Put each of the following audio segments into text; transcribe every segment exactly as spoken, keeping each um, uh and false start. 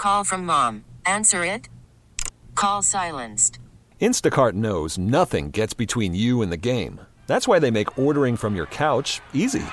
Call from mom. Answer it. Call silenced. Instacart knows nothing gets between you and the game. That's why they make ordering from your couch easy.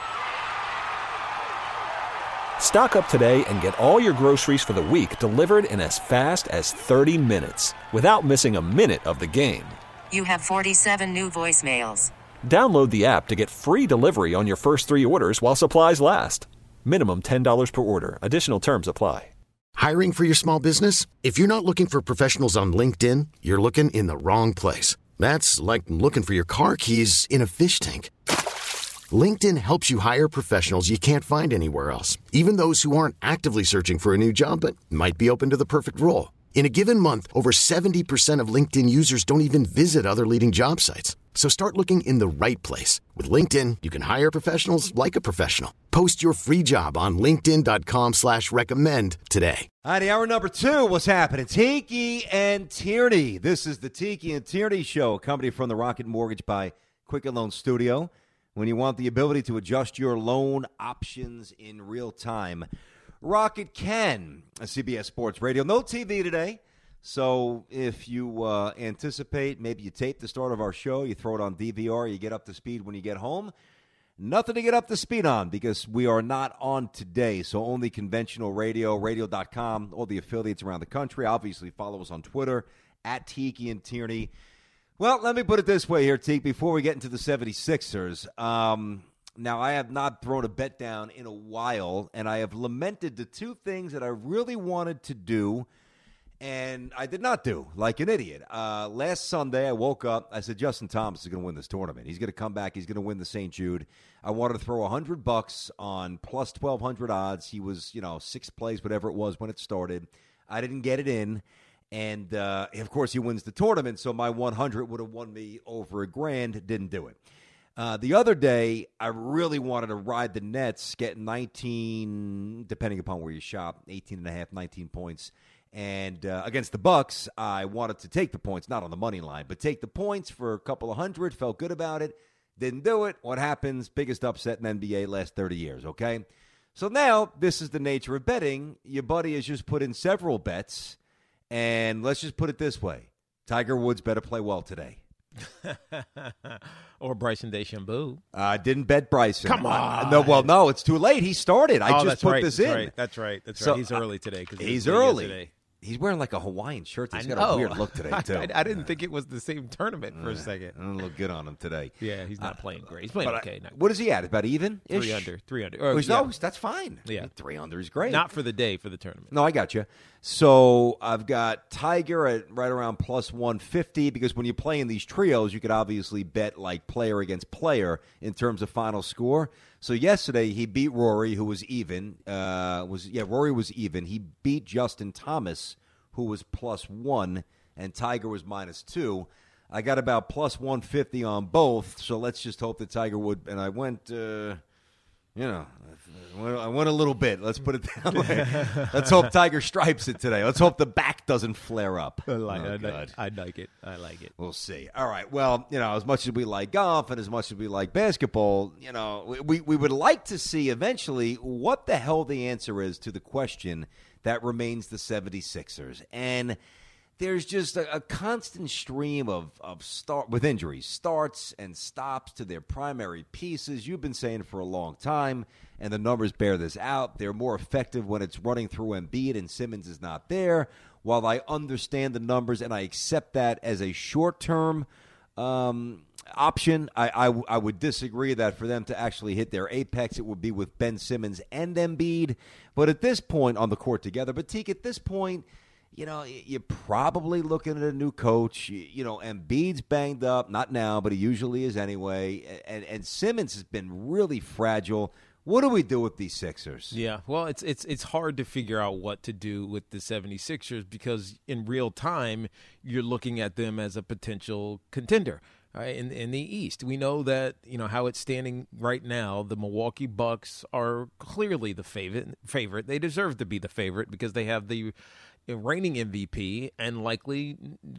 Stock up today and get all your groceries for the week delivered in as fast as thirty minutes without missing a minute of the game. You have forty-seven new voicemails. Download the app to get free delivery on your first three orders while supplies last. Minimum ten dollars per order. Additional terms apply. Hiring for your small business? If you're not looking for professionals on LinkedIn, you're looking in the wrong place. That's like looking for your car keys in a fish tank. LinkedIn helps you hire professionals you can't find anywhere else, even those who aren't actively searching for a new job but might be open to the perfect role. In a given month, over seventy percent of LinkedIn users don't even visit other leading job sites. So start looking in the right place. With LinkedIn, you can hire professionals like a professional. Post your free job on linkedin.com slash recommend today. All right, hour number two, what's happening? Tiki and Tierney. This is the Tiki and Tierney Show, a company from the Rocket Mortgage by Quicken Loan Studio. When you want the ability to adjust your loan options in real time, Rocket can. C B S Sports Radio. No T V today. So if you uh, anticipate, maybe you tape the start of our show, you throw it on D V R, you get up to speed when you get home. Nothing to get up to speed on because we are not on today. So only conventional radio, radio dot com, all the affiliates around the country. Obviously, follow us on Twitter, at Tiki and Tierney. Well, let me put it this way here, Tiki, before we get into the seventy-sixers. Um, now, I have not thrown a bet down in a while, and I have lamented the two things that I really wanted to do, and I did not do, like an idiot. Uh, last Sunday, I woke up. I said, Justin Thomas is going to win this tournament. He's going to come back. He's going to win the Saint Jude. I wanted to throw one hundred bucks on plus twelve hundred odds. He was, you know, sixth place, whatever it was when it started. I didn't get it in. And, uh, of course, he wins the tournament, so my one hundred would have won me over a grand. Didn't do it. Uh, the other day, I really wanted to ride the Nets, get nineteen, depending upon where you shop, eighteen and a half, nineteen points. And uh, against the Bucks, I wanted to take the points, not on the money line, but take the points for a couple of hundred. Felt good about it. Didn't do it. What happens? Biggest upset in N B A last thirty years, okay? So now, this is the nature of betting. Your buddy has just put in several bets. And let's just put it this way. Tiger Woods better play well today. Or Bryson DeChambeau. I uh, didn't bet Bryson. Come on. Uh, no, well, no, it's too late. He started. I oh, just that's put right, this that's in. Right, that's right. That's so, right. He's early today. Cause he's early. Today. He's wearing like a Hawaiian shirt. He's I got know. a weird look today, too. I, I didn't think it was the same tournament for uh, a second. Doesn't look good on him today. Yeah, he's not uh, playing great. He's playing okay. I, what is he at? About even? Three under. Three under. Oh, oh, yeah. No, that's fine. Yeah. Three under is great. Not for the day, for the tournament. No, I got you. So I've got Tiger at right around plus one fifty because when you play in these trios, you could obviously bet like player against player in terms of final score. So yesterday he beat Rory, who was even. Uh, was yeah, Rory was even. He beat Justin Thomas, who was plus one, and Tiger was minus two. I got about plus one fifty on both, so let's just hope that Tiger would. And I went, uh, you know, I went a little bit. Let's put it that way. Let's hope Tiger stripes it today. Let's hope the back doesn't flare up. I like, oh, I, like, I like it. I like it. We'll see. All right. Well, you know, as much as we like golf and as much as we like basketball, you know, we, we would like to see eventually what the hell the answer is to the question that remains the seventy-sixers. And there's just a, a constant stream of, of start with injuries, starts and stops to their primary pieces. You've been saying for a long time, and the numbers bear this out. They're more effective when it's running through Embiid and Simmons is not there. While I understand the numbers and I accept that as a short-term um, option, I, I, I would disagree that for them to actually hit their apex, it would be with Ben Simmons and Embiid. But at this point on the court together, but Teak, at this point, you know, you're probably looking at a new coach. You know, Embiid's banged up, not now, but he usually is anyway. And, and Simmons has been really fragile. What do we do with these Sixers? Yeah, well, it's it's it's hard to figure out what to do with the seventy-sixers because in real time, you're looking at them as a potential contender. Right, in in the East, we know that, you know, how it's standing right now. The Milwaukee Bucks are clearly the favorite. Favorite, they deserve to be the favorite because they have the reigning M V P and likely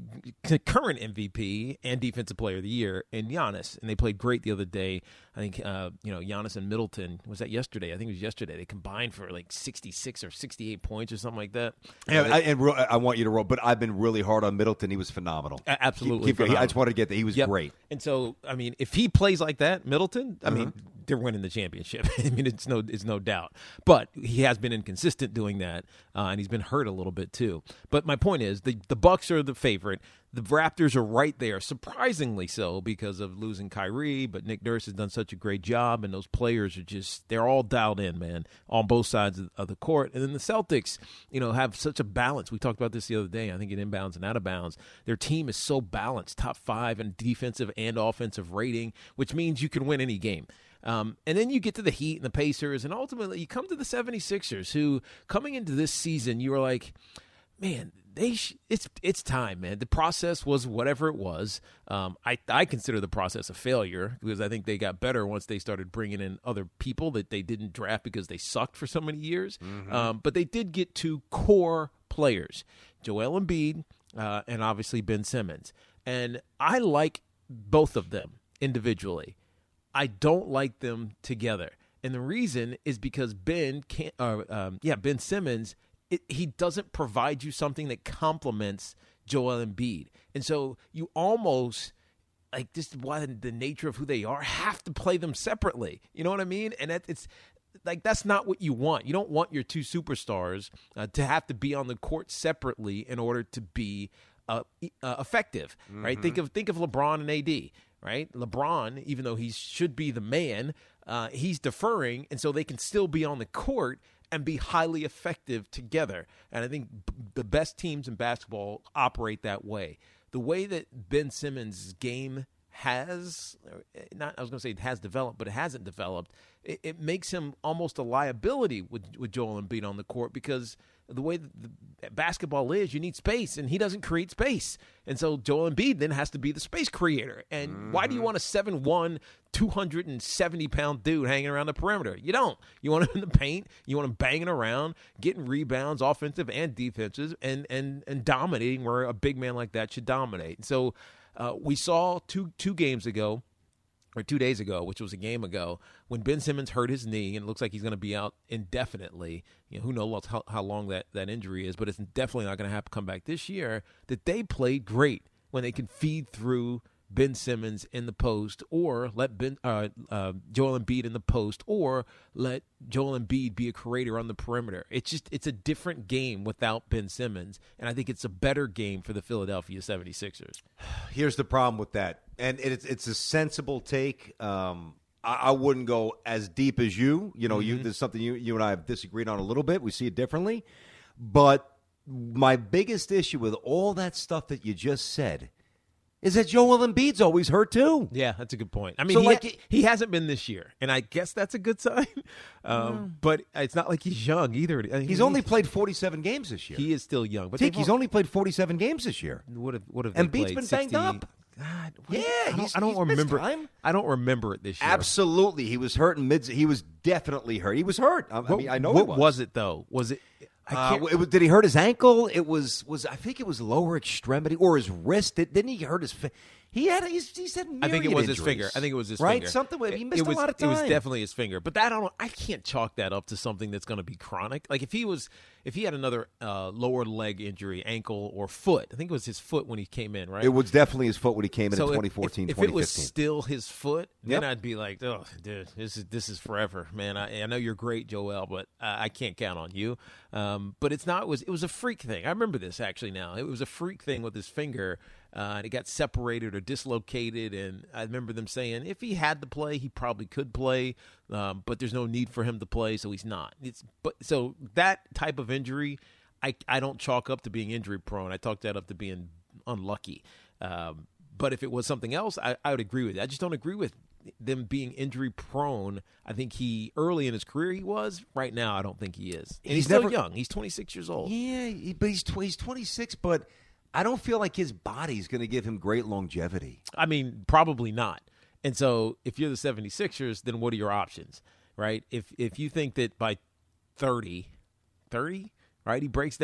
current M V P and Defensive Player of the Year in Giannis. And they played great the other day. I think, uh, you know, Giannis and Middleton, was that yesterday? I think it was yesterday. They combined for like sixty-six or sixty-eight points or something like that. Yeah, they, I, and real, I want you to roll, but I've been really hard on Middleton. He was phenomenal. Absolutely. Keep, keep going. I just wanted to get that. He was yep. great. And so, I mean, if he plays like that, Middleton, I uh-huh. mean, they're winning the championship. I mean, it's no, it's no doubt. But he has been inconsistent doing that, uh, and he's been hurt a little bit too. But my point is, the the Bucks are the favorite. The Raptors are right there, surprisingly so, because of losing Kyrie. But Nick Nurse has done such a great job, and those players are just—they're all dialed in, man, on both sides of, of the court. And then the Celtics, you know, have such a balance. We talked about this the other day. I think in inbounds and out of bounds, their team is so balanced, top five in defensive and offensive rating, which means you can win any game. Um, and then you get to the Heat and the Pacers, and ultimately you come to the seventy-sixers, who coming into this season, you were like, man, they sh- it's it's time, man. The process was whatever it was. Um, I I consider the process a failure because I think they got better once they started bringing in other people that they didn't draft because they sucked for so many years. Mm-hmm. Um, but they did get two core players, Joel Embiid uh, and obviously Ben Simmons. And I like both of them individually. I don't like them together. And the reason is because Ben can't, uh, um, yeah, Ben Simmons, it, he doesn't provide you something that complements Joel Embiid. And so you almost, like, this is why the nature of who they are, have to play them separately. You know what I mean? And that, it's like, that's not what you want. You don't want your two superstars uh, to have to be on the court separately in order to be uh, uh, effective, mm-hmm. right? Think of think of LeBron and A D. Right? LeBron, even though he should be the man, uh, he's deferring, and so they can still be on the court and be highly effective together. And I think b- the best teams in basketball operate that way. The way that Ben Simmons' game has, not I was going to say it has developed, but it hasn't developed, it, it makes him almost a liability with, with Joel Embiid on the court because the way that the basketball is, you need space, and he doesn't create space. And so Joel Embiid then has to be the space creator. And mm-hmm. why do you want a seven one, two hundred seventy pound dude hanging around the perimeter? You don't. You want him in the paint. You want him banging around, getting rebounds, offensive and defensive, and and and dominating where a big man like that should dominate. And so uh, we saw two two games ago, or two days ago, which was a game ago, when Ben Simmons hurt his knee, and it looks like he's going to be out indefinitely. You know, who knows how, how long that, that injury is, but it's definitely not going to have to come back this year, that they played great when they can feed through Ben Simmons in the post, or let Ben uh, uh, Joel Embiid in the post, or let Joel Embiid be a creator on the perimeter. It's just it's a different game without Ben Simmons, and I think it's a better game for the Philadelphia seventy-sixers. Here's the problem with that, and it's it's a sensible take. Um, I, I wouldn't go as deep as you. You know, mm-hmm. you there's something you you and I have disagreed on a little bit. We see it differently, but my biggest issue with all that stuff that you just said is that Joel Embiid's always hurt too. Yeah, that's a good point. I mean, so he, like, ha- he hasn't been this year, and I guess that's a good sign. Um, yeah. But it's not like he's young either. I mean, he's he, only played forty-seven games this year. He is still young. But Tink, he's only played forty-seven games this year. What have, what have and they Embiid's been sixty? banged up. God, yeah, I don't, he's, I don't he's remember. Time. I don't remember it this year. Absolutely, he was hurt in mid. He was definitely hurt. He was hurt. I, what, I mean, I know. What it was. was it though? Was it? Uh, it was, did he hurt his ankle? It was was I think it was lower extremity or his wrist. Did, didn't he hurt his? Fi- he had he's, he said I think it was injuries. his finger. I think it was his right? finger. Something he missed it was, a lot of time. It was definitely his finger. But that I don't. I can't chalk that up to something that's going to be chronic. Like if he was, if he had another uh, lower leg injury, ankle or foot. I think it was his foot when he came in. Right. It was definitely his foot when he came in so in twenty fourteen, if, if, twenty fifteen. If it was still his foot, then yep. I'd be like, oh, dude, this is this is forever, man. I, I know you're great, Joel, but I, I can't count on you. Um, but it's not. It was it was a freak thing. I remember this actually. Now it was a freak thing with his finger. Uh, and it got separated or dislocated, and I remember them saying if he had to play, he probably could play, um, but there's no need for him to play, so he's not. It's but so that type of injury, I I don't chalk up to being injury prone. I chalk that up to being unlucky. Um, but if it was something else, I, I would agree with it. I just don't agree with them being injury prone. I think he early in his career he was. Right now, I don't think he is. And he's, he's still never, young. He's twenty-six years old. Yeah, but he's he's twenty-six, but I don't feel like his body's going to give him great longevity. I mean, probably not. And so if you're the seventy-sixers, then what are your options, right? If if you think that by thirty, thirty, right, he breaks down,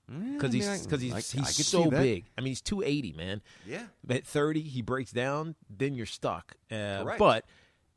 because Mm, he's yeah, because he's I- I he's could so see that. big. I mean, he's two eighty, man. Yeah. At thirty, he breaks down, then you're stuck. Uh, Correct. but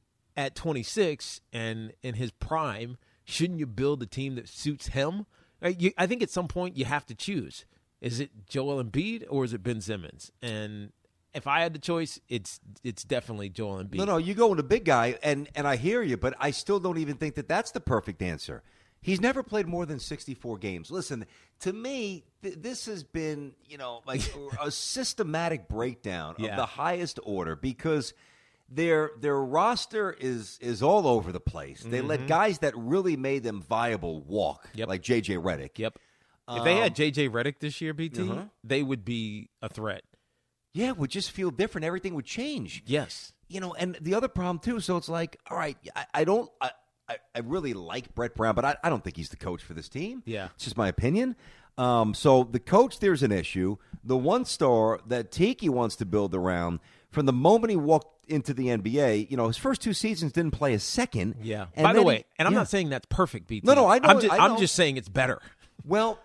at twenty-six and in his prime, shouldn't you build a team that suits him? Uh, you, I think at some point you have to choose. Is it Joel Embiid or is it Ben Simmons? And if I had the choice, it's it's definitely Joel Embiid. No, no, you go with the big guy, and, and I hear you, but I still don't even think that that's the perfect answer. He's never played more than sixty-four games. Listen, to me, th- this has been, you know, like a systematic breakdown Yeah. of the highest order because their their roster is is all over the place. They Mm-hmm. let guys that really made them viable walk, Yep. like J J Redick. Yep. If they Um, had J J Redick this year, B T, Uh-huh. they would be a threat. Yeah, it would just feel different. Everything would change. Yes. You know, and the other problem too. So it's like, all right, I, I don't, I, I, I really like Brett Brown, but I, I don't think he's the coach for this team. Yeah. It's just my opinion. Um, so the coach, there's an issue. The one star that Tiki wants to build around, from the moment he walked into the N B A, you know, his first two seasons didn't play a second. Yeah. And By the then way, he- and I'm yeah. not saying that's perfect, B T. No, no, I know I'm it- just, I I'm know. just saying it's better. Well,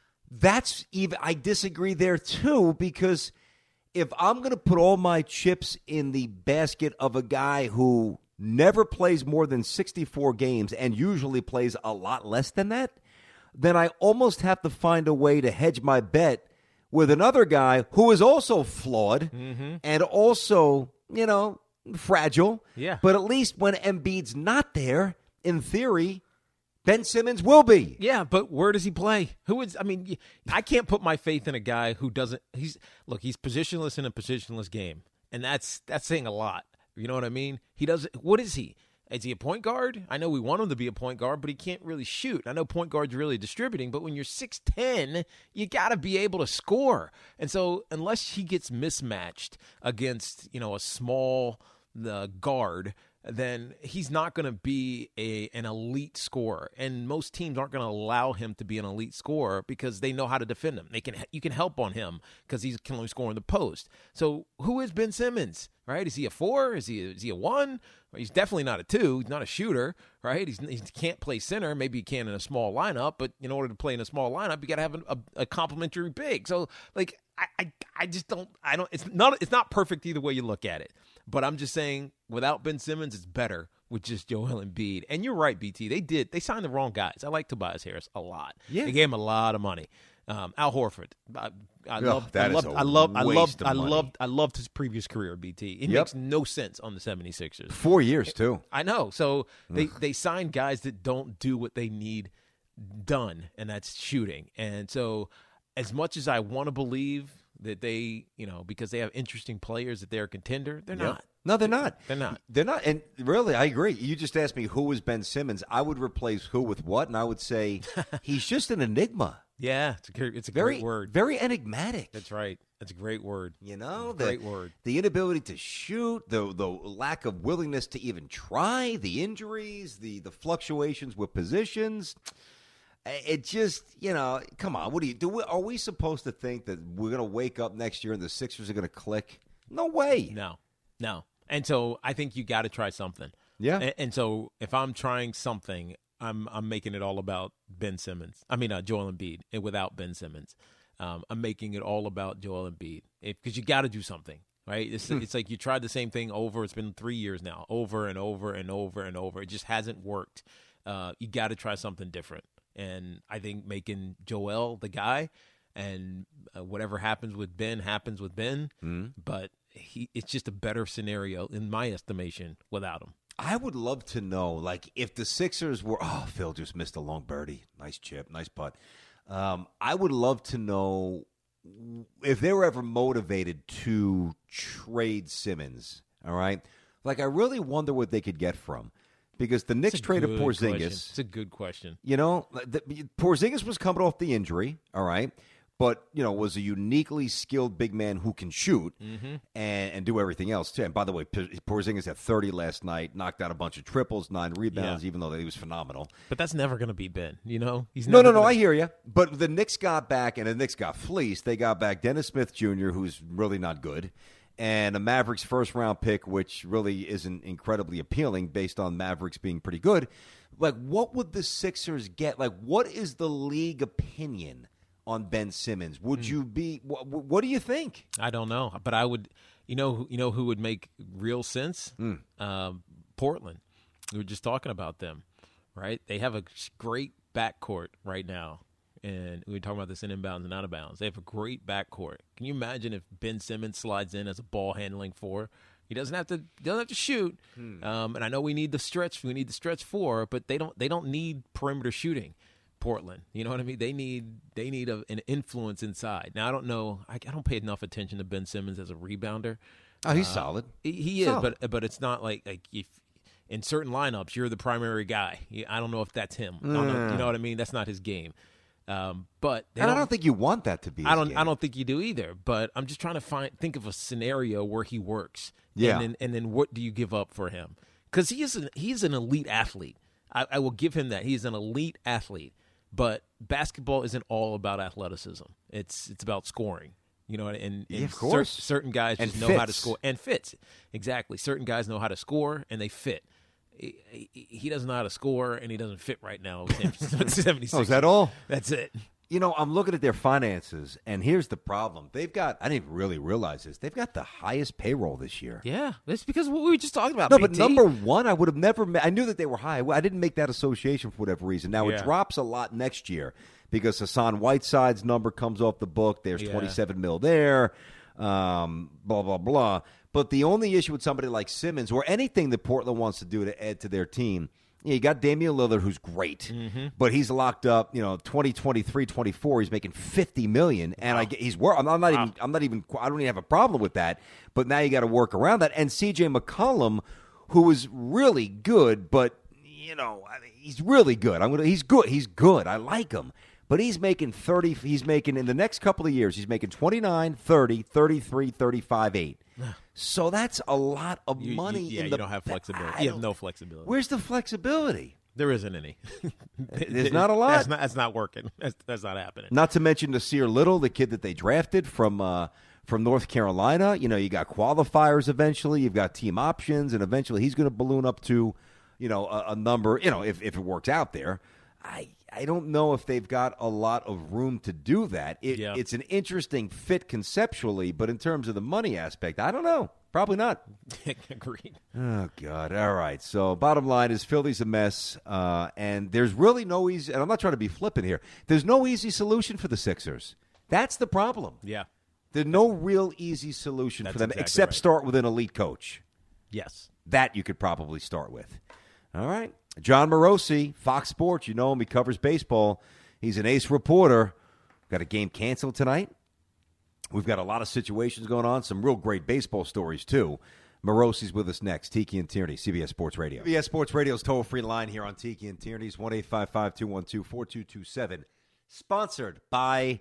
that's even. I disagree there too because if I'm going to put all my chips in the basket of a guy who never plays more than sixty-four games and usually plays a lot less than that, then I almost have to find a way to hedge my bet with another guy who is also flawed and also, you know, fragile. Yeah. But at least when Embiid's not there, in theory, Ben Simmons will be. Yeah, but where does he play? Who is? I mean, I can't put my faith in a guy who doesn't. He's look. He's positionless in a positionless game, and that's that's saying a lot. You know what I mean? He doesn't. What is he? Is he a point guard? I know we want him to be a point guard, but he can't really shoot. I know point guard's really distributing, but when you're six ten, you got to be able to score. And so, unless he gets mismatched against, you know, a small uh, guard, then he's not going to be a an elite scorer, and most teams aren't going to allow him to be an elite scorer because they know how to defend him. They can you can help on him because he can only score in the post. So who is Ben Simmons? Right? Is he a four? Is he is he a one? He's definitely not a two. He's not a shooter, right? He's, he can't play center. Maybe he can in a small lineup, but in order to play in a small lineup, you got to have a, a, a complementary big. So, like, I, I, I just don't. I don't. It's not. It's not perfect either way you look at it. But I'm just saying, without Ben Simmons, it's better with just Joel Embiid. And you're right, B T. They did. They signed the wrong guys. I like Tobias Harris a lot. Yeah. They gave him a lot of money. Um, Al Horford. I, I Ugh, love. that I is loved. a I loved. I waste loved. of I money. loved. I loved his previous career. B T. It Yep. makes no sense on the seventy-sixers. Four years, too. I know. So they they sign guys that don't do what they need done, and that's shooting. And so, as much as I want to believe that they, you know, because they have interesting players that they're a contender, they're Yep. not. No, they're not. They're not. They're not. And really, I agree. You just asked me who was Ben Simmons. I would replace who with what, and I would say he's just an enigma. Yeah, it's a great, it's a Very, great word. very enigmatic. That's right. That's a great word. You know, the, Great word. The inability to shoot, the the lack of willingness to even try, the injuries, the the fluctuations with positions. It just, you know, come on. What do you do? We, are we supposed to think that we're going to wake up next year and the Sixers are going to click? No way. No, no. And so I think you got to try something. Yeah. And, and so if I'm trying something, I'm I'm making it all about Ben Simmons. I mean, uh, Joel Embiid, and without Ben Simmons, um, I'm making it all about Joel Embiid because you got to do something, right? It's it's like you tried the same thing over. It's been three years now, over and over and over and over. It just hasn't worked. Uh, you got to try something different, and I think making Joel the guy, and uh, whatever happens with Ben happens with Ben. Mm-hmm. But he, it's just a better scenario in my estimation without him. I would love to know, like, if the Sixers were, oh, Phil just missed a long birdie. Nice chip, nice putt. Um, I would love to know if they were ever motivated to trade Simmons, all right? Like, I really wonder what they could get from. Because the Knicks It's a traded good Porzingis. question. It's a good question. You know, the, Porzingis was coming off the injury, all right? But, you know, was a uniquely skilled big man who can shoot Mm-hmm. and, and do everything else, too. And by the way, P- Porzingis had thirty last night, knocked out a bunch of triples, nine rebounds, Yeah. even though he was phenomenal. But that's never going to be Ben, you know? He's No, never no, no, gonna- I hear you. But the Knicks got back, and the Knicks got fleeced. They got back Dennis Smith Junior, who's really not good, and a Mavericks first-round pick, which really isn't incredibly appealing based on Mavericks being pretty good. Like, what would the Sixers get? Like, what is the league opinion on Ben Simmons. Would mm. you be? Wh- what do you think? I don't know, but I would. You know, you know who would make real sense? Mm. Um, Portland. We were just talking about them, right? They have a great backcourt right now, and we were talking about this in inbounds and out of bounds. They have a great backcourt. Can you imagine if Ben Simmons slides in as a ball handling four? He doesn't have to. Doesn't have to shoot. Hmm. Um, and I know we need the stretch. We need the stretch four, but they don't. They don't need perimeter shooting. Portland, you know what I mean? They need. They need a, an influence inside. Now I don't know. I, I don't pay enough attention to Ben Simmons as a rebounder. Oh, he's uh, solid. He, he is, solid. but but it's not like like if in certain lineups you're the primary guy. I don't know if that's him. I don't know, you know what I mean? That's not his game. Um, but and don't, I don't think you want that to be. I don't. Game. I don't think you do either. But I'm just trying to find think of a scenario where he works. Yeah. And then, and then what do you give up for him? Because he is an, he's an elite athlete. I, I will give him that. He's an elite athlete. But basketball isn't all about athleticism. It's it's about scoring. You know, and, and yeah, of course. Cer- certain guys and just know fits. how to score and fits exactly. Certain guys know how to score and they fit. He, he, he doesn't know how to score and he doesn't fit right now. seventy-six. Oh, is that all? That's it. You know, I'm looking at their finances, and here's the problem. They've got, I didn't really realize this, they've got the highest payroll this year. Yeah, that's because what we were just talking about. No, B T. but number one, I would have never, I knew that they were high. I didn't make that association for whatever reason. Now, yeah. it drops a lot next year because Hassan Whiteside's number comes off the book. There's yeah. twenty-seven mil there, um, blah, blah, blah. But the only issue with somebody like Simmons or anything that Portland wants to do to add to their team, yeah, you got Damian Lillard, who's great, mm-hmm. but he's locked up. You know, twenty twenty-three twenty-four, he's making fifty million, and wow. I he's work. I'm, I'm not wow. even. I'm not even. I don't even have a problem with that. But now you got to work around that. And C J McCollum, who is really good, but you know, I mean, he's really good. I'm gonna. He's good. He's good. I like him. But he's making thirty. He's making in the next couple of years. He's making twenty-nine, thirty, thirty-three, thirty-five, eight. So that's a lot of you, money. You, yeah, in you the, don't have flexibility. I You don't, have no flexibility. Where's the flexibility? There isn't any. There's not a lot. That's not, that's not working. That's, that's not happening. Not to mention Nasir Little, the kid that they drafted from uh, from North Carolina. You know, you got qualifiers eventually. You've got team options, and eventually he's going to balloon up to, you know, a, a number. You know, if if it works out there. I I don't know if they've got a lot of room to do that. It, yeah. It's an interesting fit conceptually, but in terms of the money aspect, I don't know. Probably not. Agreed. Oh, God. All right. So bottom line is Philly's a mess, uh, and there's really no easy – and I'm not trying to be flippant here. There's no easy solution for the Sixers. That's the problem. Yeah. There's no real easy solution That's for them exactly except right. start with an elite coach. Yes. That you could probably start with. All right. John Morosi, Fox Sports. You know him. He covers baseball. He's an ace reporter. Got a game canceled tonight. We've got a lot of situations going on, some real great baseball stories, too. Morosi's with us next. Tiki and Tierney, C B S Sports Radio. C B S Sports Radio's toll-free line here on Tiki and Tierney's one eight five five, two one two, four two two seven. Sponsored by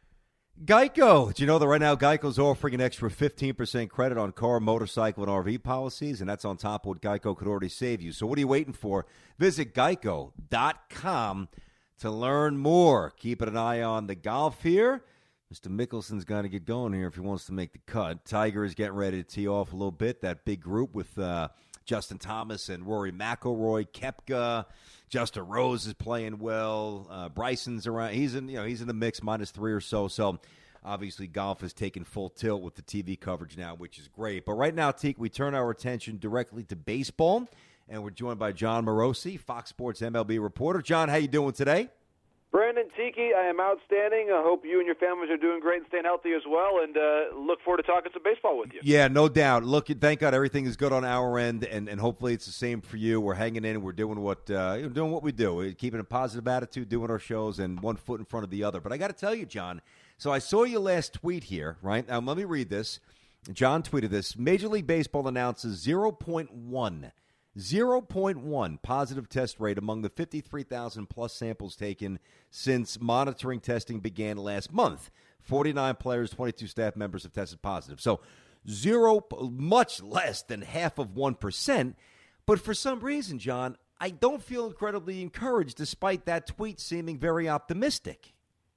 Geico. Did you know that right now Geico's offering an extra fifteen percent credit on car, motorcycle, and R V policies, and that's on top of what Geico could already save you. So what are you waiting for? Visit geico dot com to learn more. Keeping an eye on the golf here. Mister Mickelson's got to get going here if he wants to make the cut. Tiger is getting ready to tee off a little bit. That big group with uh, Justin Thomas and Rory McIlroy, Koepka. Justin Rose is playing well. Uh, Bryson's around. He's in, you know, he's in the mix, minus three or so. So obviously golf is taking full tilt with the T V coverage now, which is great. But right now, Teak, we turn our attention directly to baseball, and we're joined by John Morosi, Fox Sports M L B reporter. John, how you doing today? Brandon, Tiki, I am outstanding. I hope you and your families are doing great and staying healthy as well, and uh, look forward to talking some baseball with you. Yeah, no doubt. Look, thank God everything is good on our end, and, and hopefully it's the same for you. We're hanging in, and we're doing what uh, doing what we do, we're keeping a positive attitude, doing our shows, and one foot in front of the other. But I got to tell you, John, so I saw your last tweet here, right? Now, let me read this. John tweeted this. Major League Baseball announces zero point one zero point one positive test rate among the fifty-three thousand plus samples taken since monitoring testing began last month. forty-nine players, twenty-two staff members have tested positive. So zero, much less than half of one percent. But for some reason, John, I don't feel incredibly encouraged despite that tweet seeming very optimistic.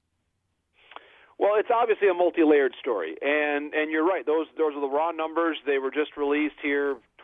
Well, it's obviously a multi-layered story, and and you're right. Those those are the raw numbers. They were just released here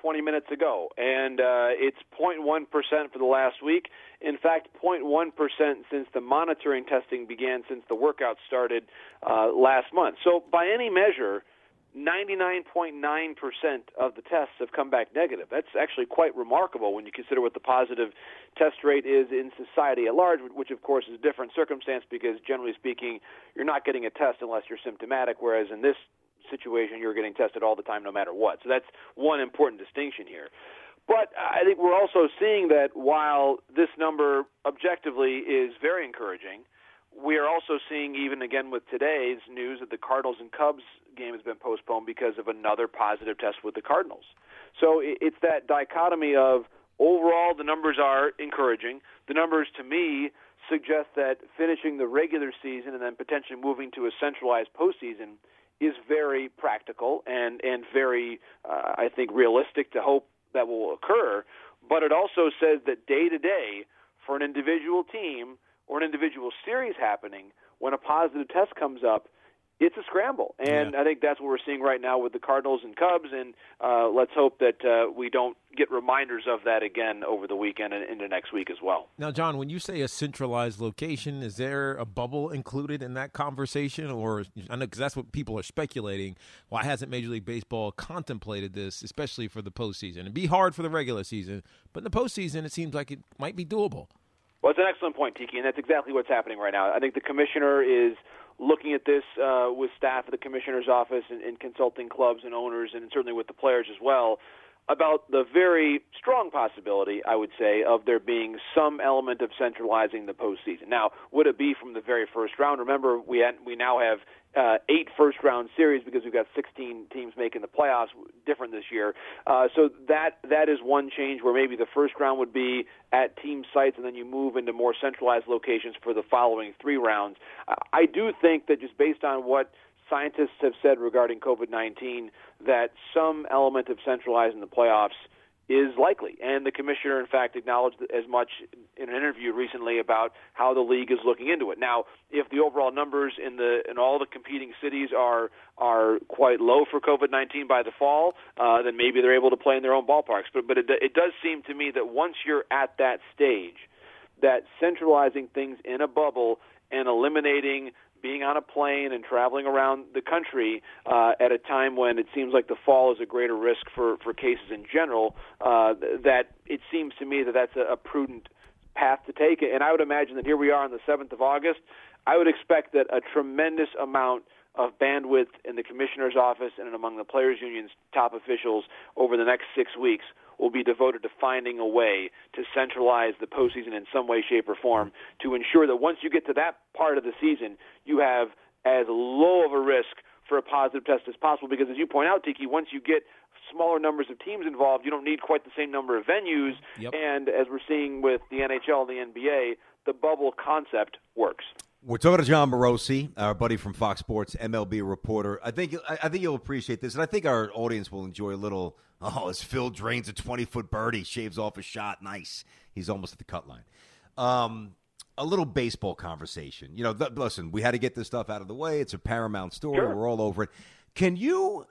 twenty minutes ago, and uh, it's zero point one percent for the last week. In fact, zero point one percent since the monitoring testing began, since the workout started uh, last month. So by any measure, ninety-nine point nine percent of the tests have come back negative. That's actually quite remarkable when you consider what the positive test rate is in society at large, which of course is a different circumstance because generally speaking, you're not getting a test unless you're symptomatic, whereas in this situation, you're getting tested all the time no matter what. So that's one important distinction here. But I think we're also seeing that while this number objectively is very encouraging, we are also seeing, even again with today's news, that the Cardinals and Cubs game has been postponed because of another positive test with the Cardinals. So it's that dichotomy of overall the numbers are encouraging. The numbers, to me, suggest that finishing the regular season and then potentially moving to a centralized postseason is very practical and, and very, uh, I think, realistic to hope that will occur. But it also says that day-to-day, for an individual team or an individual series happening, when a positive test comes up, it's a scramble. And yeah. I think that's what we're seeing right now with the Cardinals and Cubs, and uh, let's hope that uh, we don't get reminders of that again over the weekend and into next week as well. Now, John, when you say a centralized location, is there a bubble included in that conversation? Or I know because that's what people are speculating. Why hasn't Major League Baseball contemplated this, especially for the postseason? It'd be hard for the regular season, but in the postseason, it seems like it might be doable. Well, it's an excellent point, Tiki, and that's exactly what's happening right now. I think the commissioner is looking at this uh, with staff at the commissioner's office and, and consulting clubs and owners, and certainly with the players as well, about the very strong possibility, I would say, of there being some element of centralizing the postseason. Now, would it be from the very first round? Remember, we had, we now have uh, eight first-round series because we've got sixteen teams making the playoffs, different this year. Uh, so that that is one change where maybe the first round would be at team sites, and then you move into more centralized locations for the following three rounds. Uh, I do think that just based on what scientists have said regarding COVID nineteen, that some element of centralizing the playoffs is likely. And the commissioner, in fact, acknowledged as much in an interview recently about how the league is looking into it. Now, if the overall numbers in the in all the competing cities are are quite low for COVID nineteen by the fall, uh, then maybe they're able to play in their own ballparks. But but it, it does seem to me that once you're at that stage, that centralizing things in a bubble and eliminating being on a plane and traveling around the country uh, at a time when it seems like the fall is a greater risk for, for cases in general, uh, that it seems to me that that's a, a prudent path to take. And I would imagine that here we are on the seventh of August. I would expect that a tremendous amount of bandwidth in the commissioner's office and among the players' union's top officials over the next six weeks will be devoted to finding a way to centralize the postseason in some way, shape, or form to ensure that once you get to that part of the season, you have as low of a risk for a positive test as possible. Because as you point out, Tiki, once you get smaller numbers of teams involved, you don't need quite the same number of venues. Yep. And as we're seeing with the N H L and the N B A, the bubble concept works. We're talking to John Morosi, our buddy from Fox Sports, M L B reporter. I think I think you'll appreciate this, and I think our audience will enjoy a little, oh, as Phil drains a twenty-foot birdie, shaves off a shot, nice. He's almost at the cut line. Um, a little baseball conversation. You know, th- listen, we had to get this stuff out of the way. It's a paramount story. Sure. We're all over it. Can you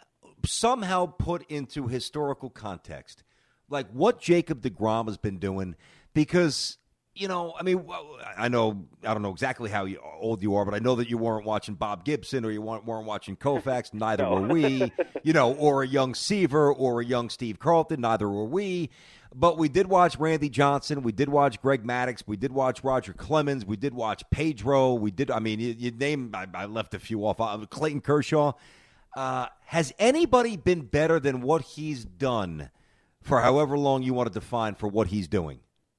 somehow put into historical context, like, what Jacob deGrom has been doing? Because – you know, I mean, I know, I don't know exactly how old you are, but I know that you weren't watching Bob Gibson or you weren't, weren't watching Koufax. Neither no. were we, you know, or a young Seaver or a young Steve Carlton. Neither were we. But we did watch Randy Johnson. We did watch Greg Maddux. We did watch Roger Clemens. We did watch Pedro. We did, I mean, you, you name, I, I left a few off. Uh, Clayton Kershaw. Uh, has anybody been better than what he's done for however long you want to define for what he's doing?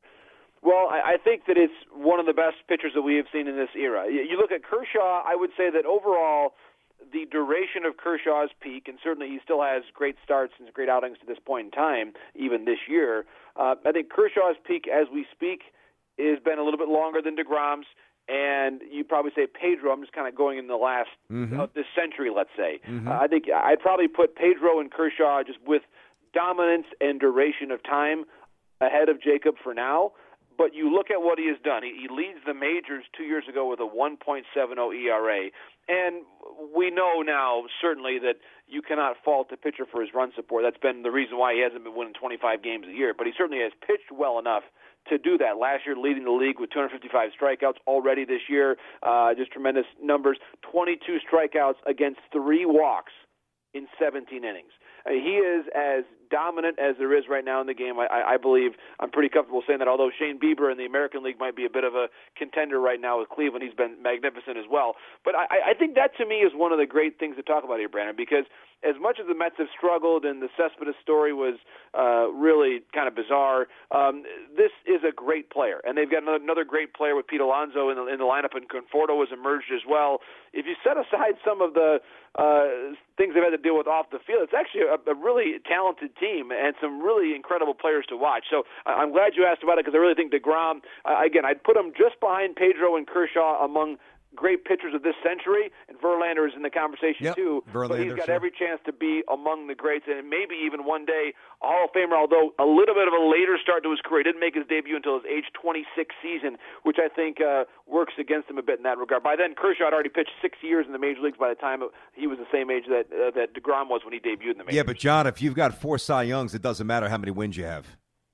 Well, I think that it's one of the best pitchers that we have seen in this era. You look at Kershaw, I would say that overall the duration of Kershaw's peak, and certainly he still has great starts and great outings to this point in time, even this year. Uh, I think Kershaw's peak as we speak has been a little bit longer than DeGrom's, and you probably say Pedro, I'm just kind of going in the last mm-hmm. of this century, let's say. Mm-hmm. Uh, I think I'd probably put Pedro and Kershaw just with dominance and duration of time ahead of Jacob for now. but you look at what he has done. He, he leads the majors two years ago with a one point seven oh E R A. And we know now, certainly, that you cannot fault the pitcher for his run support. That's been the reason why he hasn't been winning twenty-five games a year. But he certainly has pitched well enough to do that. Last year, leading the league with two hundred fifty-five strikeouts already this year. Uh, just tremendous numbers. twenty-two strikeouts against three walks in seventeen innings. I mean, he is as dominant as there is right now in the game. I, I believe I'm pretty comfortable saying that, although Shane Bieber in the American League might be a bit of a contender right now with Cleveland. He's been magnificent as well. But I, I think that, to me, is one of the great things to talk about here, Brandon, because as much as the Mets have struggled and the Cespedes story was uh, really kind of bizarre, um, this is a great player. And they've got another, another great player with Pete Alonso in the, in the lineup, and Conforto has emerged as well. If you set aside some of the uh, things they've had to deal with off the field, it's actually a, a really talented team and some really incredible players to watch. So I'm glad you asked about it, because I really think DeGrom, uh, again, I'd put him just behind Pedro and Kershaw among great pitchers of this century, and Verlander is in the conversation yep, too. Verlander, but he's got sure. every chance to be among the greats, and maybe even one day a Hall of Famer, although a little bit of a later start to his career. He didn't make his debut until his age twenty-six season, which I think uh, works against him a bit in that regard. By then, Kershaw had already pitched six years in the major leagues by the time he was the same age that uh, that DeGrom was when he debuted in the majors. Yeah, but John, if you've got four Cy Youngs, it doesn't matter how many wins you have.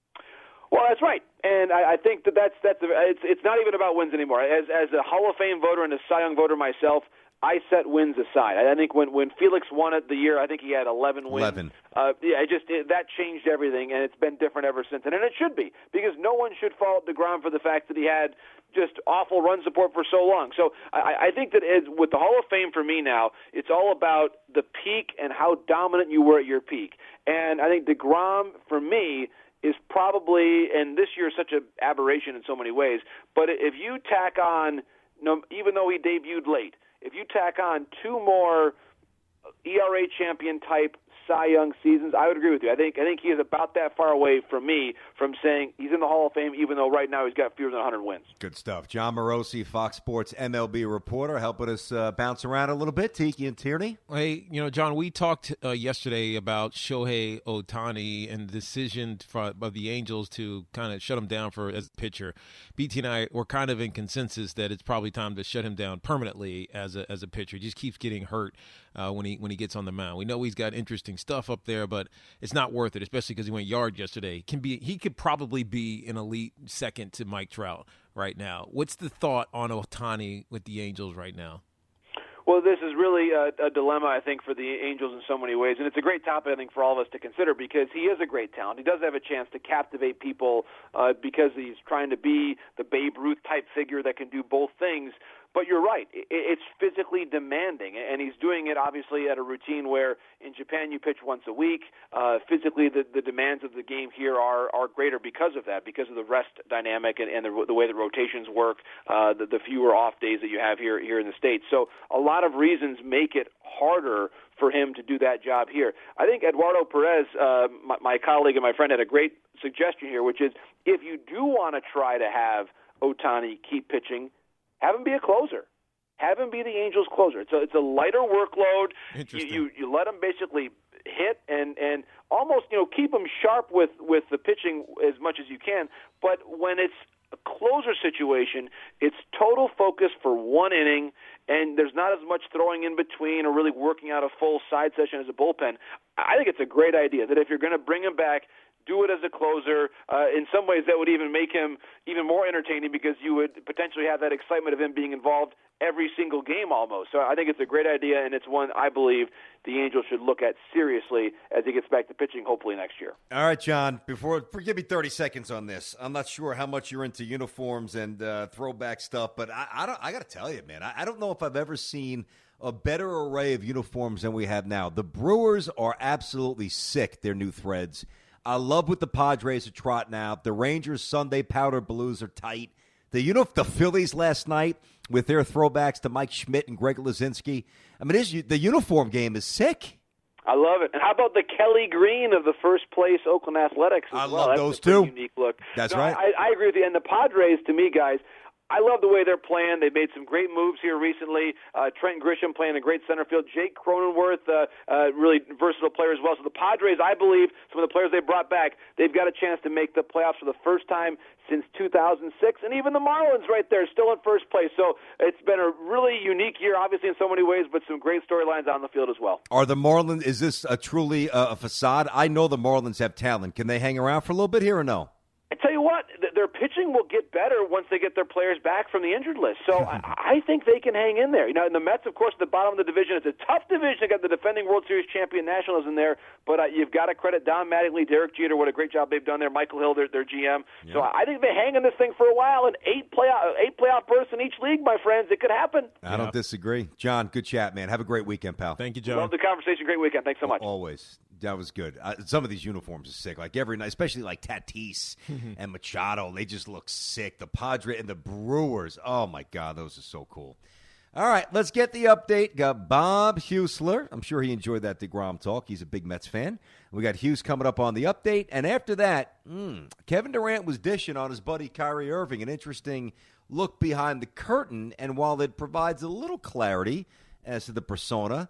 Well, that's right, and I, I think that that's that's it's it's not even about wins anymore. As as a Hall of Fame voter and a Cy Young voter myself, I set wins aside. I think when when Felix won it the year, I think he had eleven wins. Eleven. Uh, yeah, it just it, that changed everything, and it's been different ever since. And, and it should be, because no one should fault DeGrom for the fact that he had just awful run support for so long. So I, I think that as, with the Hall of Fame for me now, it's all about the peak and how dominant you were at your peak. And I think DeGrom, for me, is probably, and this year is such an aberration in so many ways, but if you tack on, even though he debuted late, if you tack on two more E R A champion type Cy Young seasons, I would agree with you. I think I think he is about that far away from me from saying he's in the Hall of Fame, even though right now he's got fewer than one hundred wins. Good stuff. John Morosi, Fox Sports M L B reporter, helping us uh, bounce around a little bit. Tiki and Tierney. Hey, you know, John, we talked uh, yesterday about Shohei Ohtani and the decision for, of the Angels to kind of shut him down for as a pitcher. B T and I were kind of in consensus that it's probably time to shut him down permanently as a as a pitcher. He just keeps getting hurt uh, when he when he gets on the mound. We know he's got interesting stuff up there, but it's not worth it, especially because he went yard yesterday. Can be he could probably be an elite second to Mike Trout right now. What's the thought on Ohtani with the Angels right now? Well, this is really a, a dilemma, I think, for the Angels in so many ways, and it's a great topic, I think, for all of us to consider, because he is a great talent. He does have a chance to captivate people uh, because he's trying to be the Babe Ruth-type figure that can do both things. But you're right. It's physically demanding, and he's doing it, obviously, at a routine where in Japan you pitch once a week. Uh, physically, the, the demands of the game here are, are greater because of that, because of the rest dynamic and, and the, the way that rotations work, uh, the, the fewer off days that you have here, here in the States. So a lot of reasons make it harder for him to do that job here. I think Eduardo Perez, uh, my, my colleague and my friend, had a great suggestion here, which is if you do want to try to have Ohtani keep pitching, have him be a closer. Have him be the Angels' closer. It's a, it's a lighter workload. You, you you let him basically hit and, and almost, you know, keep him sharp with, with the pitching as much as you can. But when it's a closer situation, it's total focus for one inning, and there's not as much throwing in between or really working out a full side session as a bullpen. I think it's a great idea that if you're going to bring him back, do it as a closer. Uh, in some ways, that would even make him even more entertaining because you would potentially have that excitement of him being involved every single game almost. So I think it's a great idea, and it's one I believe the Angels should look at seriously as he gets back to pitching hopefully next year. All right, John, before forgive me thirty seconds on this. I'm not sure how much you're into uniforms and uh, throwback stuff, but I, I, don't, I got to tell you, man, I, I don't know if I've ever seen a better array of uniforms than we have now. The Brewers are absolutely sick, their new threads. I love what the Padres are trotting out. The Rangers Sunday powder blues are tight. The you know the Phillies last night with their throwbacks to Mike Schmidt and Greg Luzinski. I mean, this, the uniform game is sick. I love it. And how about the Kelly Green of the first place Oakland Athletics as I well? love That's those a pretty too. Unique look. That's no, right. I, I agree with you. And the Padres, to me, guys, I love the way they're playing. They've made some great moves here recently. Uh, Trent Grisham playing a great center field. Jake Cronenworth, uh, uh, really versatile player as well. So the Padres, I believe, some of the players they brought back, they've got a chance to make the playoffs for the first time since two thousand six. And even the Marlins right there, still in first place. So it's been a really unique year, obviously, in so many ways, but some great storylines on the field as well. Are the Marlins, is this a truly uh, a facade? I know the Marlins have talent. Can they hang around for a little bit here or no? I tell you what, th- their pitching will get better once they get their players back from the injured list. So I, I think they can hang in there. You know, and the Mets, of course, at the bottom of the division. It's a tough division. They got the defending World Series champion Nationals in there, but uh, you've got to credit Don Mattingly, Derek Jeter, what a great job they've done there. Michael Hill, their, their G M. Yeah. So I think they hang in this thing for a while. And eight playoff eight playoff berths in each league, my friends. It could happen. I don't disagree, John. Good chat, man. Have a great weekend, pal. Thank you, John. Love the conversation. Great weekend. Thanks so much. Always. That was good. Uh, some of these uniforms are sick. Like every night, especially like Tatis and Machado. They just look sick. The Padres and the Brewers. Oh, my God. Those are so cool. All right. Let's get the update. Got Bob Husler. I'm sure he enjoyed that DeGrom talk. He's a big Mets fan. We got Hughes coming up on the update. And after that, mm, Kevin Durant was dishing on his buddy Kyrie Irving. An interesting look behind the curtain. And while it provides a little clarity as to the persona,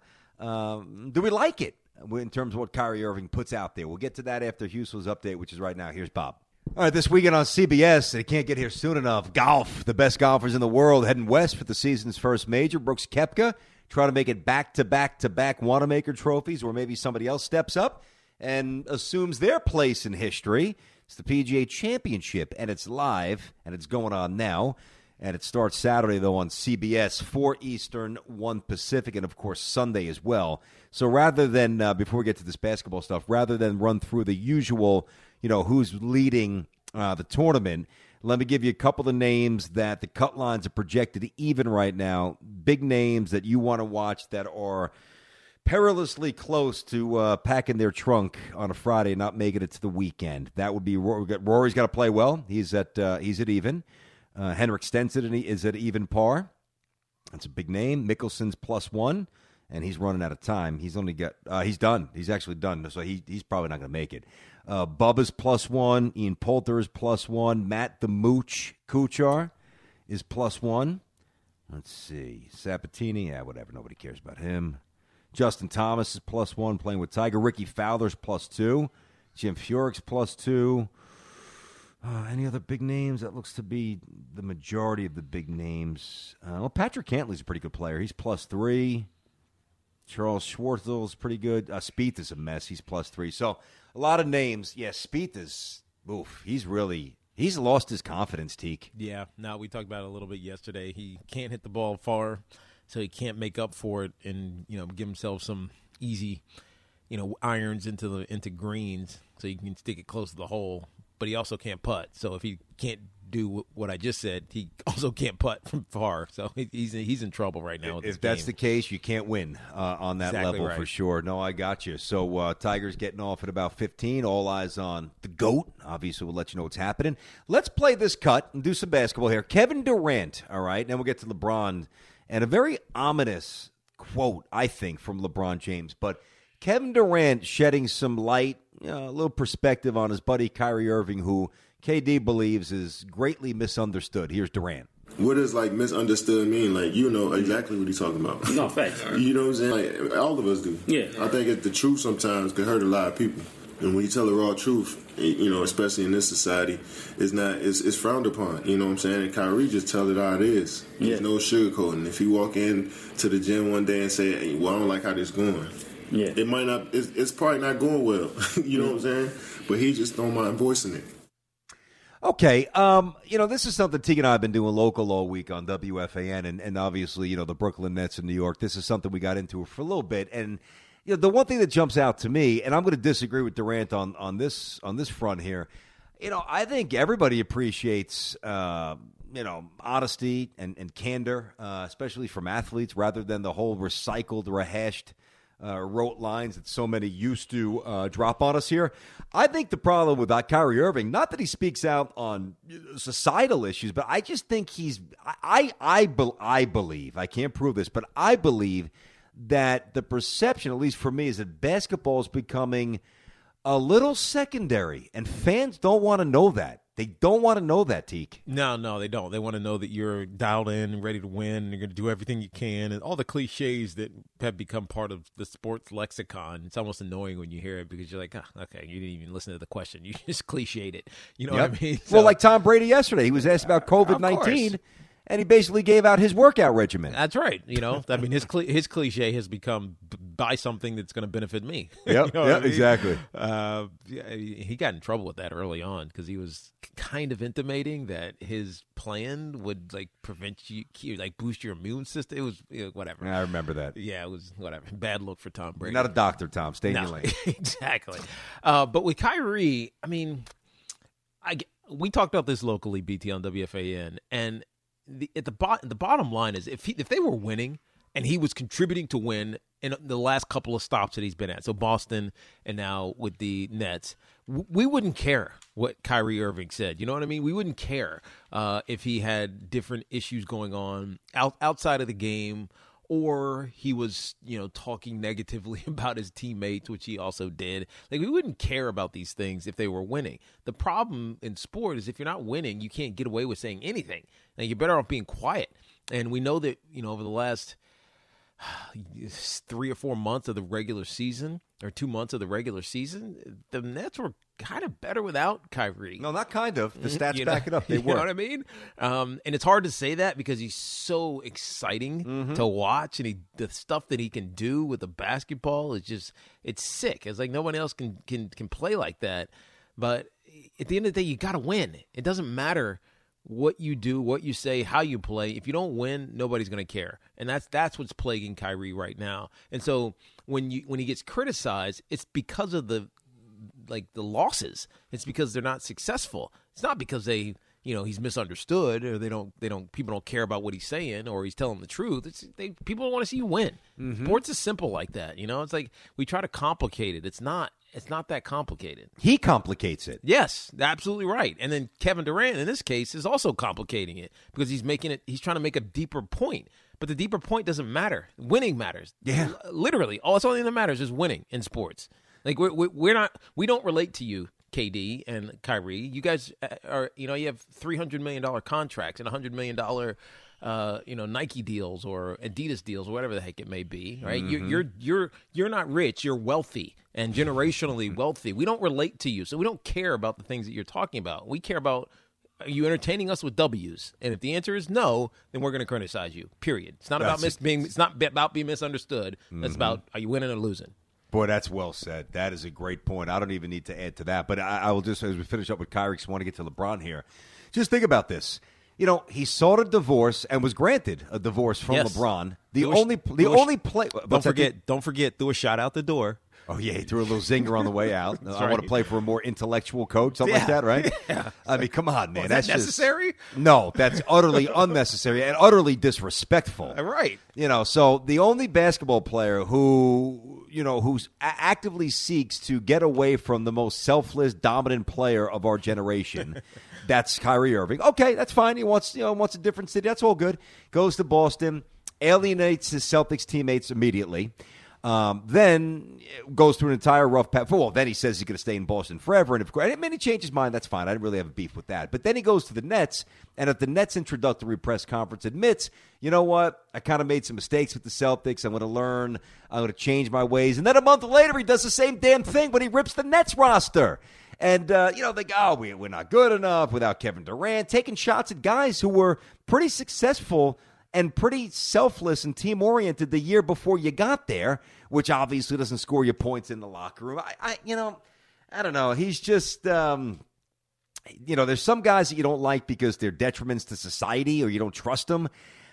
um, do we like it? In terms of what Kyrie Irving puts out there. We'll get to that after Husler's update, which is right now. Here's Bob. All right, this weekend on C B S, they can't get here soon enough. Golf, the best golfers in the world heading west for the season's first major. Brooks Koepka trying to make it back-to-back-to-back Wanamaker trophies, or maybe somebody else steps up and assumes their place in history. It's the P G A Championship, and it's live, and it's going on now. And it starts Saturday, though, on C B S, four Eastern, one Pacific, and, of course, Sunday as well. So rather than, uh, before we get to this basketball stuff, rather than run through the usual, you know, who's leading uh, the tournament, let me give you a couple of names that the cut lines are projected even right now. Big names that you want to watch that are perilously close to uh, packing their trunk on a Friday and not making it to the weekend. That would be Rory. Rory's got to play well. He's at uh, he's at even. Uh, Henrik Stenson is at even par. That's a big name. Mickelson's plus one, and he's running out of time. He's only got uh, he's done. He's actually done, so he he's probably not going to make it. Uh, Bubba's plus one. Ian Poulter is plus one. Matt the Mooch Kuchar is plus one. Let's see. Sabatini, yeah, whatever. Nobody cares about him. Justin Thomas is plus one, playing with Tiger. Ricky Fowler's plus two. Jim Furyk's plus two. Uh, any other big names? That looks to be the majority of the big names. Uh, well, Patrick Cantley's a pretty good player. He's plus three. Charles Schwartzel's pretty good. Uh, Spieth is a mess. He's plus three. So a lot of names. Yeah, Spieth is, oof, he's really, he's lost his confidence, Teak. Yeah, no, we talked about it a little bit yesterday. He can't hit the ball far, so he can't make up for it and, you know, give himself some easy, you know, irons into the into greens so you can stick it close to the hole. But he also can't putt. So if he can't do what I just said, he also can't putt from far. So he's he's in trouble right now. With if this that's game. the case, you can't win uh, on that exactly level right. for sure. No, I got you. So uh, Tiger's getting off at about fifteen. All eyes on the GOAT. Obviously, we'll let you know what's happening. Let's play this cut and do some basketball here. Kevin Durant, all right? Then we'll get to LeBron. And a very ominous quote, I think, from LeBron James. But Kevin Durant shedding some light, you know, a little perspective on his buddy Kyrie Irving, who K D believes is greatly misunderstood. Here's Durant. What does, like, misunderstood mean? Like, you know exactly what he's talking about. No, facts. You know what I'm saying? Like, all of us do. Yeah. I think it, the truth sometimes can hurt a lot of people. And when you tell the raw truth, you know, especially in this society, it's not, it's, it's frowned upon. You know what I'm saying? And Kyrie just tell it how it is. Yeah. There's no sugarcoating. If you walk in to the gym one day and say, hey, well, I don't like how this going. Yeah. It might not, it's, it's probably not going well. You know what I'm saying? But he just don't mind voicing it. Okay, um, you know, this is something Teague and I have been doing local all week on W F A N, and, and obviously, you know, the Brooklyn Nets in New York. This is something we got into for a little bit, and you know, the one thing that jumps out to me, and I'm going to disagree with Durant on, on this on this front here. You know, I think everybody appreciates, uh, you know, honesty and, and candor, uh, especially from athletes, rather than the whole recycled, rehashed, uh, rote lines that so many used to uh, drop on us here. I think the problem with Kyrie Irving, not that he speaks out on societal issues, but I just think he's, I, I, I, I believe, I can't prove this, but I believe that the perception, at least for me, is that basketball is becoming a little secondary, and fans don't want to know that. They don't want to know that, Teak. No, no, they don't. They want to know that you're dialed in and ready to win, and you're going to do everything you can, and all the cliches that have become part of the sports lexicon. It's almost annoying when you hear it because you're like, oh, okay, you didn't even listen to the question. You just cliched it. You know Yep. what I mean? So, Well, like Tom Brady yesterday. He was asked about COVID nineteen, and he basically gave out his workout regimen. That's right. You know, I mean, his cli- his cliche has become b- buy something that's going to benefit me. Yep, You know what yep, I mean? exactly. Uh, yeah, he got in trouble with that early on because he was kind of intimating that his plan would like prevent you, like boost your immune system. It was you know, whatever. I remember that. Yeah, it was whatever. Bad look for Tom Brady. You're not a doctor, Tom. Stay in No, your lane. exactly. Uh, but with Kyrie, I mean, I we talked about this locally, B T on W F A N, and the, at the bot, the bottom line is if he, if they were winning and he was contributing to win in the last couple of stops that he's been at, so Boston and now with the Nets, w- we wouldn't care what Kyrie Irving said. You know what I mean? We wouldn't care uh, if he had different issues going on out, outside of the game, or he was, you know, talking negatively about his teammates, which he also did. Like, we wouldn't care about these things if they were winning. The problem in sport is if you're not winning, you can't get away with saying anything. Now, you're better off being quiet. And we know that, you know, over the last three or four months of the regular season, or two months of the regular season, the Nets were kind of better without Kyrie. No, not kind of. The stats You know- back it up. They you were. know what I mean? Um, and it's hard to say that because he's so exciting Mm-hmm. to watch, and he the stuff that he can do with the basketball is just it's sick. It's like no one else can can can play like that. But at the end of the day, you got to win. It doesn't matter what you do, what you say, how you play. If you don't win, nobody's going to care. And that's that's what's plaguing Kyrie right now. And so when you when he gets criticized, it's because of the like the losses. It's because they're not successful. It's not because they, you know, he's misunderstood or they don't they don't people don't care about what he's saying or he's telling the truth. It's they people want to see you win. Mm-hmm. Sports is simple like that, you know? It's like we try to complicate it. It's not it's not that complicated. He complicates it. Yes, absolutely right. And then Kevin Durant, in this case, is also complicating it because he's making it. He's trying to make a deeper point, but the deeper point doesn't matter. Winning matters. Yeah, L- literally, all that's the only thing that matters is winning in sports. Like we're we're not we don't relate to you, K D and Kyrie. You guys are you know you have three hundred million dollar contracts and a hundred million dollar. Uh, you know, Nike deals or Adidas deals or whatever the heck it may be, right? Mm-hmm. You're you're you're you're not rich. You're wealthy and generationally wealthy. We don't relate to you, so we don't care about the things that you're talking about. We care about are you entertaining us with W's? And if the answer is no, then we're going to criticize you. Period. It's not That's about mis- being. It's not be- about being misunderstood. Mm-hmm. It's about are you winning or losing. Boy, that's well said. That is a great point. I don't even need to add to that. But I, I will just, as we finish up with Kyrie, because I want to get to LeBron here. Just think about this. You know, he sought a divorce and was granted a divorce from Yes. LeBron. The Do a sh- only, the do a sh- only play. Don't forget. Don't forget. Threw a shot out the door. Oh, yeah, he threw a little zinger on the way out. I want to right. play for a more intellectual coach, something like Yeah. that, right? Yeah. I mean, come on, man. Was that's that just- necessary? no, that's utterly unnecessary and utterly disrespectful. Right. You know, so the only basketball player who, you know, who actively seeks to get away from the most selfless, dominant player of our generation, that's Kyrie Irving. Okay, that's fine. He wants, you know, wants a different city. That's all good. Goes to Boston, alienates his Celtics teammates immediately. Um, then goes through an entire rough path. Well, then he says he's going to stay in Boston forever. And if I mean, he changed his mind, that's fine. I didn't really have a beef with that. But then he goes to the Nets, and at the Nets introductory press conference admits, you know what? I kind of made some mistakes with the Celtics. I'm going to learn. I'm going to change my ways. And then a month later, he does the same damn thing, but he rips the Nets roster. And, uh, you know, they go, oh, we, we're not good enough without Kevin Durant, taking shots at guys who were pretty successful and pretty selfless and team-oriented the year before you got there, which obviously doesn't score you points in the locker room. I, I you know, I don't know. He's just, um, you know, there's some guys that you don't like because they're detriments to society or you don't trust them.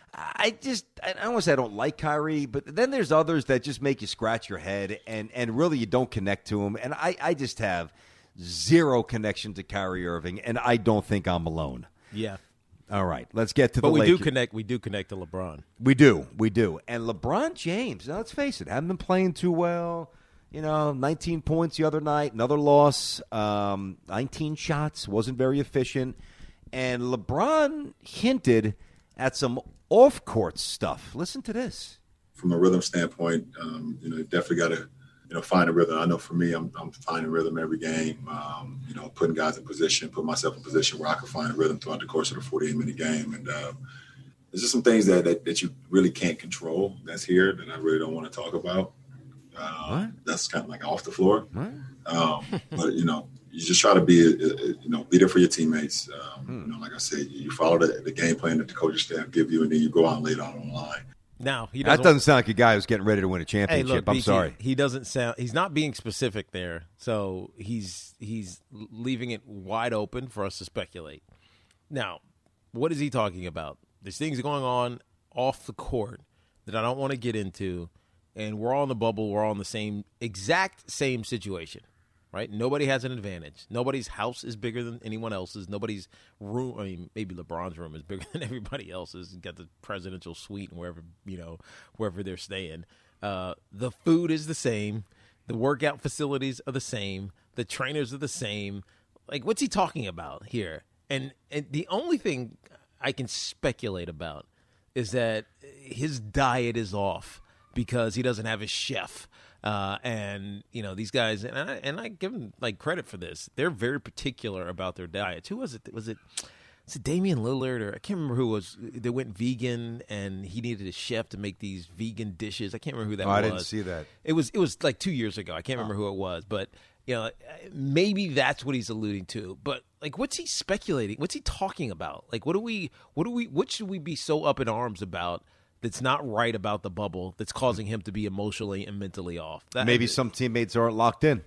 I just, I don't want to say I don't like Kyrie, but then there's others that just make you scratch your head and, and really you don't connect to him. And I, I just have zero connection to Kyrie Irving, and I don't think I'm alone. Yeah. All right, let's get to But the we Lakers. do connect. We do connect to LeBron. We do, we do. And LeBron James, now let's face it, haven't been playing too well. You know, nineteen points the other night, another loss, um, nineteen shots, wasn't very efficient. And LeBron hinted at some off-court stuff. Listen to this. From a rhythm standpoint, um, you know, definitely got to you know, find a rhythm. I know for me, I'm, I'm finding rhythm every game, um, you know, putting guys in position, put myself in position where I can find a rhythm throughout the course of the forty-eight minute game. And uh, there's just some things that, that, that you really can't control that's here that I really don't want to talk about. Uh, that's kind of like off the floor. Um, but, you know, you just try to be, a, a, you know, be there for your teammates. Um, hmm. You know, like I said, you follow the, the game plan that the coaching staff give you, and then you go out and lay it out on the line. Now, he doesn't, that doesn't sound like a guy who's getting ready to win a championship. Hey, look, I'm B T, sorry. He doesn't sound. He's not being specific there, so he's he's leaving it wide open for us to speculate. Now, what is he talking about? There's things going on off the court that I don't want to get into, and we're all in the bubble. We're all in the same exact same situation. Right? Nobody has an advantage. Nobody's house is bigger than anyone else's. Nobody's room, I mean, maybe LeBron's room is bigger than everybody else's. He's got the presidential suite and wherever, you know, wherever they're staying. Uh, the food is the same. The workout facilities are the same. The trainers are the same. Like, what's he talking about here? And and the only thing I can speculate about is that his diet is off because he doesn't have a chef. Uh, and, you know, these guys, and I, and I give them, like, credit for this. They're very particular about their diets. Who was it? Was it, was it Damian Lillard? Or I can't remember who was. They went vegan, and he needed a chef to make these vegan dishes. I can't remember who that oh, was. I didn't see that. It was, it was like two years ago. I can't remember oh. who it was. But, you know, maybe that's what he's alluding to. But, like, what's he speculating? What's he talking about? Like, what do we, what do we, what should we be so up in arms about that's not right about the bubble that's causing him to be emotionally and mentally off? That, Maybe some teammates aren't locked in.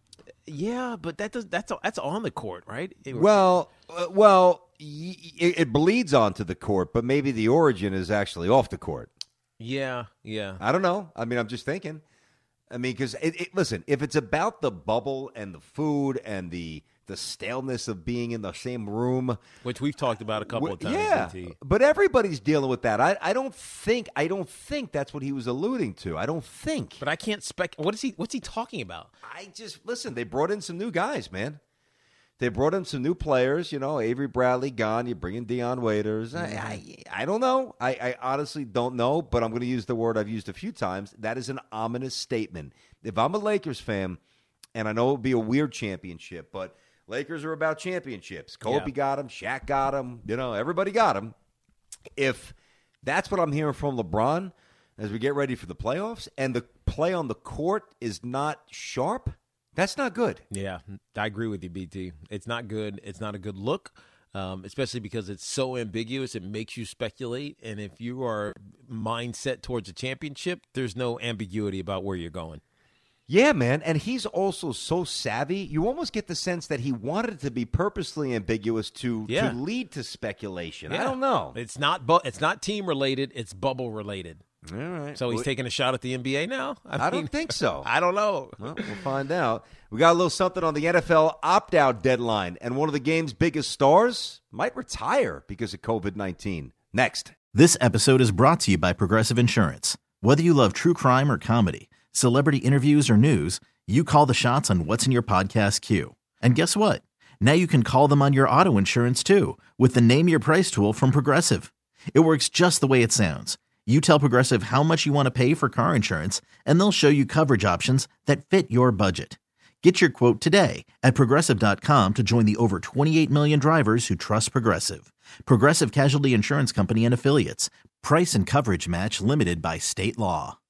Yeah, but that does that's that's on the court, right? It, well, uh, well, y- it, it bleeds onto the court, but maybe the origin is actually off the court. Yeah, yeah. I don't know. I mean, I'm just thinking. I mean, because it, it, listen, if it's about the bubble and the food and the the staleness of being in the same room, which we've talked about a couple of times. Yeah, B T. But everybody's dealing with that. I, I don't think I don't think that's what he was alluding to. I don't think. But I can't spec. What is he? What's he talking about? I just listen. They brought in some new guys, man. They brought in some new players. You know, Avery Bradley gone. You bring in Deion Waiters. I, I I don't know. I, I honestly don't know. But I'm going to use the word I've used a few times. That is an ominous statement. If I'm a Lakers fan, and I know it would be a weird championship, but Lakers are about championships. Kobe yeah. got them. Shaq got them. You know, everybody got them. If that's what I'm hearing from LeBron as we get ready for the playoffs, and the play on the court is not sharp, that's not good. Yeah, I agree with you, B T. It's not good. It's not a good look, um, especially because it's so ambiguous. It makes you speculate. And if you are mindset towards a championship, there's no ambiguity about where you're going. Yeah, man, and he's also so savvy. You almost get the sense that he wanted it to be purposely ambiguous to, yeah. to lead to speculation. Yeah. I don't know. It's not bu- It's not team related. It's bubble related. All right. So he's well, taking a shot at the N B A now? I, I mean, don't think so. I don't know. Well, we'll find out. We got a little something on the N F L opt-out deadline, and one of the game's biggest stars might retire because of covid nineteen. Next. This episode is brought to you by Progressive Insurance. Whether you love true crime or comedy, celebrity interviews or news, you call the shots on what's in your podcast queue. And guess what? Now you can call them on your auto insurance too with the Name Your Price tool from Progressive. It works just the way it sounds. You tell Progressive how much you want to pay for car insurance, and they'll show you coverage options that fit your budget. Get your quote today at Progressive dot com to join the over twenty-eight million drivers who trust Progressive. Progressive Casualty Insurance Company and Affiliates. Price and coverage match limited by state law.